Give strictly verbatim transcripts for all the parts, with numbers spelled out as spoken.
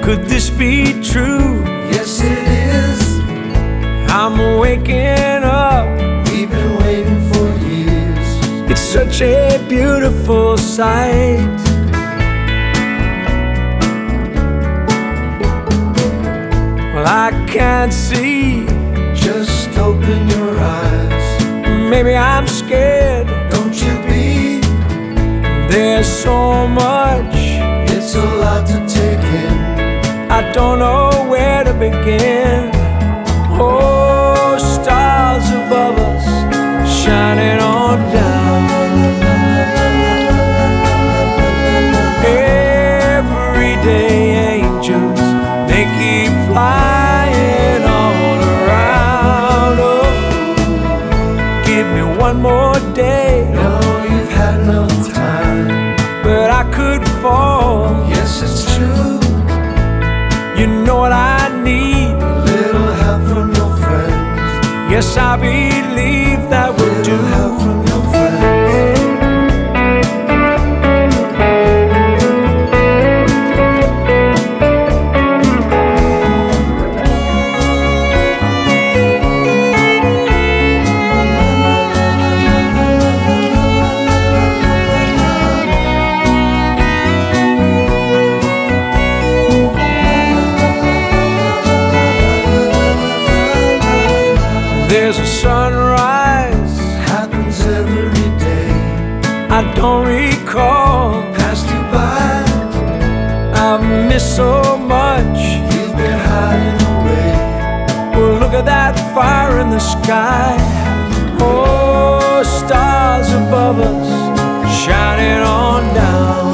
Could this be true? Yes, it is. I'm waking up. We've been waiting for years. It's such a beautiful sight. Well, I can't see. Just open your eyes. Maybe I'm scared. Don't you be. There's so much. It's a lot to take in. I don't know where to begin. Oh, stars above us, shining on down. Everyday angels, they keep flying all around. Oh, give me one more day. No, you've had enough time. But I could fall. Yes, it's true. You know what I need? A little help from your friends. Yes, I believe that A will do. little help from your friends. There's a sunrise, Happens every day. I don't recall. Passed you by. I've missed so much. You've been hiding away. Well, look at that fire in the sky. Oh, stars above us, shining on down.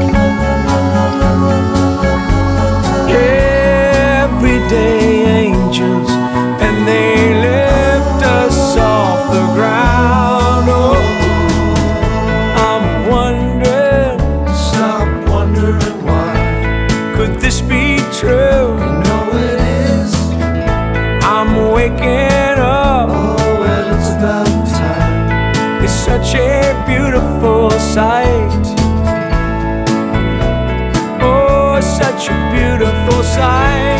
Everyday angels, and they lift us off the ground. Oh, I'm wondering, Stop wondering why. could this be true? You know it is. I'm waking up. Oh, well, it's about time. It's such a beautiful sight. Oh, such a beautiful sight.